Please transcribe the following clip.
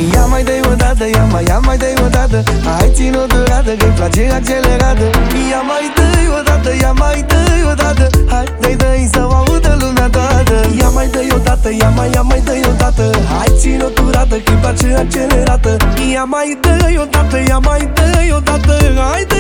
Ia mai dă-i odată, ia mai dă-i odată. Hai ține-o durată, că-i place accelerată. Ia mai dă-i odată, ia mai dă-i odată. Hai, dă-i să o audă lumea toată. Ia mai dă-i odată, ia mai dă-i odată. Hai ține-o durată, că-i place accelerată. Ia mai dă-i odată, ia mai dă-i odată. Hai,